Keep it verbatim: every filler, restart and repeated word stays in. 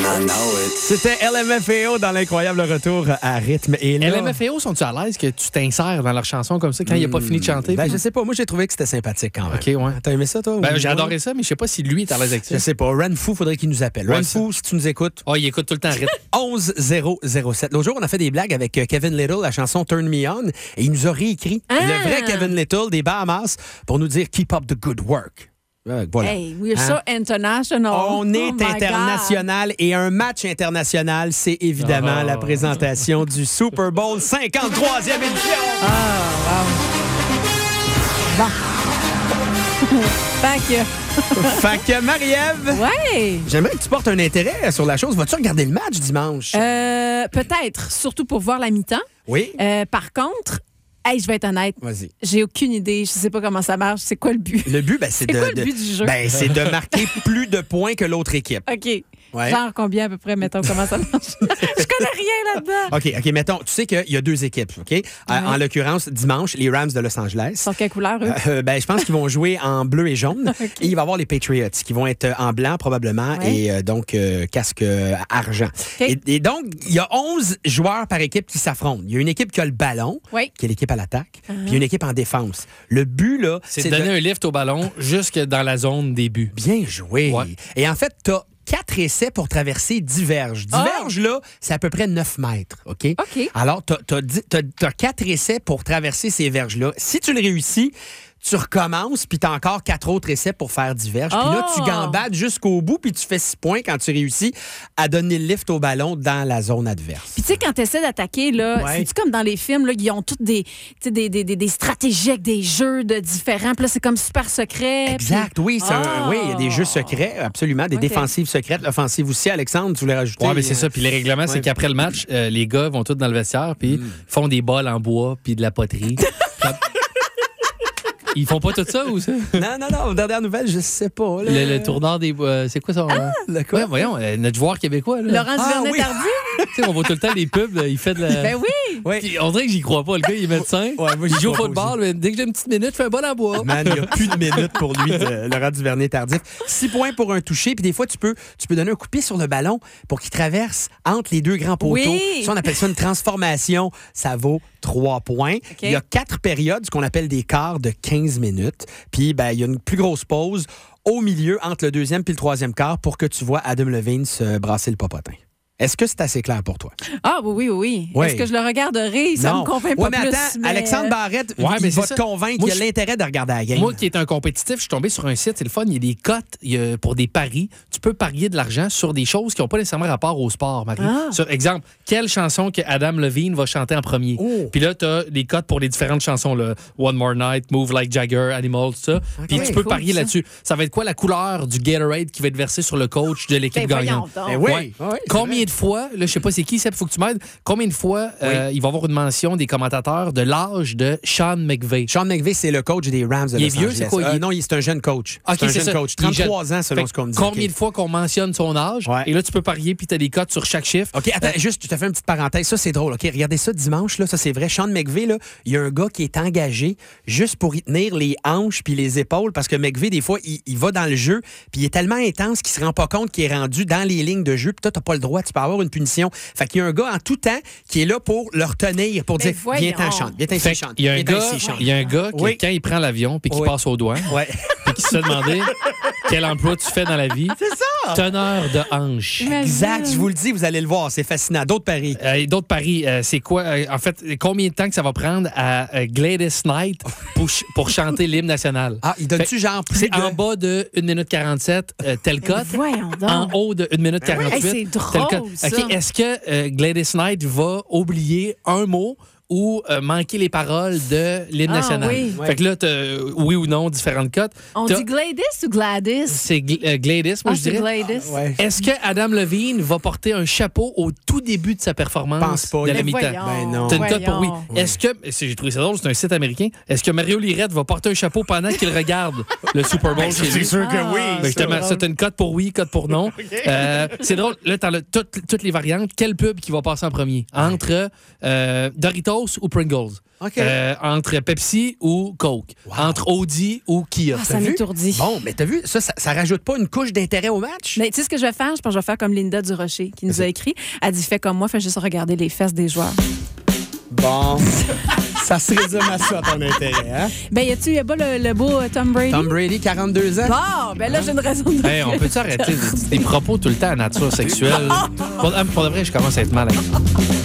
C'était L M F A O dans l'incroyable retour à rythme. Et là... L M F A O, sont-tu à l'aise que tu t'insères dans leur chanson comme ça quand mmh, il n'a pas fini de chanter? Ben, je sais pas. Moi, j'ai trouvé que c'était sympathique quand même. OK, ouais. T'as aimé ça, toi? Ben, j'ai adoré ça, mais je sais pas si lui est à l'aise avec ça. Je sais pas. Renfou, faudrait qu'il nous appelle. Ouais, Renfou, si tu nous écoutes. Oh, il écoute tout le temps rythme. onze zéro zéro sept. L'autre jour, on a fait des blagues avec Kevin Little, la chanson Turn Me On, et il nous a réécrit Ah! le vrai Kevin Little des Bahamas pour nous dire Keep up the good work. Voilà. Hey, we're Hein? so international. On est oh international et un match international, c'est évidemment Oh. la présentation du Super Bowl cinquante-troisième édition. Ah, wow. Bon. Fait que... Fait que Marie-Ève, Ouais. j'aimerais que tu portes un intérêt sur la chose. Vas-tu regarder le match dimanche? Euh, peut-être, surtout pour voir la mi-temps. Oui. Euh, par contre, hey, je vais être honnête, Vas-y. j'ai aucune idée. Je sais pas comment ça marche. C'est quoi le but? Le but, ben, c'est, C'est de, quoi le de- but du jeu? ben, c'est de marquer plus de points que l'autre équipe. OK. Ouais. Genre combien à peu près, mettons, comment ça marche? Je connais rien là-dedans. OK, OK, mettons, tu sais qu'il y a deux équipes, OK? Euh, En l'occurrence, dimanche, les Rams de Los Angeles. Ils sont quelle couleur, eux? Euh, ben, je pense qu'ils vont jouer en bleu et jaune. OK. Et il va y avoir les Patriots qui vont être en blanc probablement Ouais. et euh, donc euh, casque euh, argent. OK. Et, et donc, il y a onze joueurs par équipe qui s'affrontent. Il y a une équipe qui a le ballon, Oui. qui est l'équipe à l'attaque, puis il y a une équipe en défense. Le but, là, C'est de donner un lift au ballon jusque dans la zone des buts. Bien joué. Ouais. Et en fait, tu as quatre essais pour traverser dix verges. dix Ah! verges, là, c'est à peu près neuf mètres, OK? OK. Alors, tu as quatre essais pour traverser ces verges-là. Si tu le réussis, tu recommences, puis tu as encore quatre autres essais pour faire dix verges. Puis là, tu Oh! gambades jusqu'au bout, puis tu fais six points quand tu réussis à donner le lift au ballon dans la zone adverse. Puis tu sais, quand tu essaies d'attaquer, là, Ouais. c'est-tu comme dans les films, là, ils ont toutes des, tu sais, des, des, des, des stratégies avec des jeux de différents. Puis là, c'est comme super secret. Exact, oui. c'est un- Ah! oui, il y a des jeux secrets, absolument. Des OK. défensives secrètes, l'offensive aussi. Alexandre, tu voulais rajouter? Ouais, mais c'est ça. Puis les règlements, Ouais. c'est qu'après le match, euh, les gars vont tous dans le vestiaire, puis font des bols en bois, puis de la poterie. Ils font pas tout ça ou ça? Non, non, non. Dernière nouvelle, je sais pas. là. Le, le tourneur des. euh, c'est quoi ça? Le quoi? Ouais, voyons, euh, notre joueur québécois. Là. Laurent Ah, oui. Duvernay-Tardy? Tu sais, on voit tout le temps les pubs, là, il fait de la. Ben oui! Oui. Puis on dirait que j'y crois pas. Le gars, il est médecin. Ouais, moi, j'y il joue au crois pas football, mais dès que j'ai une petite minute, je fais un bol en bois. Man, il n'y a plus de minutes pour lui, de Laurent Duvernay-Tardif. Six points pour un touché. Puis des fois, tu peux, tu peux donner un coup de pied sur le ballon pour qu'il traverse entre les deux grands poteaux. Oui. Ça, on appelle ça une transformation. Ça vaut trois points. Il y a quatre périodes, ce qu'on appelle des quarts de quinze minutes. Puis, ben, il y a une plus grosse pause au milieu entre le deuxième et le troisième quart pour que tu vois Adam Levine se brasser le popotin. Est-ce que c'est assez clair pour toi? Ah, oui, oui, oui. Oui. Est-ce que je le regarderai? Ça Non. me convainc pas Ouais, mais plus. attends, mais- Alexandre Barrette, Ouais, il mais va c'est te ça. convaincre Moi, qu'il a je- l'intérêt de regarder la game. Moi qui est un compétitif, je suis tombé sur un site, c'est le fun, il y a des cotes il y a- pour des paris. Tu peux parier de l'argent sur des choses qui n'ont pas nécessairement rapport au sport, Marie. Ah. Sur exemple, quelle chanson que Adam Levine va chanter en premier. Oh. Puis là, tu as des cotes pour les différentes chansons, là. One More Night, Move Like Jagger, Animal, tout ça. Puis tu peux cool, parier ça. là-dessus. Ça va être quoi la couleur du Gatorade qui va être versé sur le coach de l'équipe Ben, voyons gagnante? donc. Ben oui. Ouais. Oui, c'est Combien vrai. de fois, là, je sais pas c'est qui, ça faut que tu m'aides, combien de fois euh, il va y avoir une mention des commentateurs de l'âge de Sean McVay? Sean McVay, c'est le coach des Rams de Il est Los vieux, Angeles. c'est quoi, il Euh, est- non, il- c'est un jeune coach. OK, c'est un c'est jeune ça. coach. Il est jeune. trente-trois ans, selon Fait ce qu'on me dit. Combien OK. de fois qu'on mentionne son âge? Ouais. Et là, tu peux parier, puis tu as des cotes sur chaque chiffre. OK, attends, juste, je te fais une petite parenthèse. Ça, c'est drôle. OK, regardez ça dimanche, là. Ça, c'est vrai. Sean McVay, là, il y a un gars qui est engagé juste pour y tenir les hanches puis les épaules parce que McVay, des fois, il, il va dans le jeu puis il est tellement intense qu'il se rend pas compte qu'il est rendu dans les lignes de jeu puis toi, t'as pas le droit. Tu peux avoir une punition. Fait qu'il y a un gars en tout temps qui est là pour le retenir, pour Mais dire, viens t'en voyons. chante, viens t'en Fait chante. il y a un viens t'en gars, ici, chante. il y a un gars qui, Oui. quand il prend l'avion puis qui Oui. passe aux douanes, Ouais. puis qui se demandait quel emploi tu fais dans la vie. C'est ça! Teneur de hanche. Imagine. Exact, je vous le dis, vous allez le voir, c'est fascinant. D'autres paris. Euh, et d'autres paris, euh, c'est quoi? euh, en fait, combien de temps que ça va prendre à euh, Gladys Knight pour, ch- pour chanter l'hymne national? Ah, il donne-tu genre plus C'est de... en bas de une minute quarante-sept, euh, tel cote. Voyons donc. En haut de une minute quarante-huit. Hey, c'est tel drôle, cote. ça. OK, est-ce que euh, Gladys Knight va oublier un mot ou euh, manquer les paroles de l'hymne Ah, national? oui. Fait que là, t'as, euh, oui ou non, différentes cotes. On T'as- dit Gladys ou Gladys? C'est Gl- euh, Gladys, moi Ah, je c'est dirais. Gladys. Ouais. Est-ce que Adam Levine va porter un chapeau au tout début de sa performance Pense pas. de la Mais mi-temps? voyons. Ben non. T'as une cote pour oui. Voyons. Est-ce que, c'est- j'ai trouvé ça drôle, c'est un site américain, est-ce que Mario Lirette va porter un chapeau pendant qu'il regarde le Super Bowl chez lui? sûr que oui. Ben, justement, ça, t'as une cote pour oui, cote pour non. Euh, c'est drôle, là, t'as le- toutes, toutes les variantes. Quelle pub qui va passer en premier? Entre euh, Doritos ou Pringles? OK. Euh, entre Pepsi ou Coke. Wow. Entre Audi ou Kia. Ah, ça T'as vu? m'étourdit. Bon, mais t'as vu, ça, ça, ça rajoute pas une couche d'intérêt au match? Mais tu sais ce que je vais faire? Je pense que je vais faire comme Linda Durocher qui nous a écrit. Elle dit fais comme moi, fais juste regarder les fesses des joueurs. Bon, ça se résume à ça, ton intérêt, hein? Ben, y a-tu, y a pas le, le beau euh, Tom Brady? Tom Brady, quarante-deux ans. Bon, ben là, j'ai une raison de. Hey, on peut-tu arrêter des propos tout le temps à nature sexuelle? Pour, pour de vrai, je commence à être mal avec ça.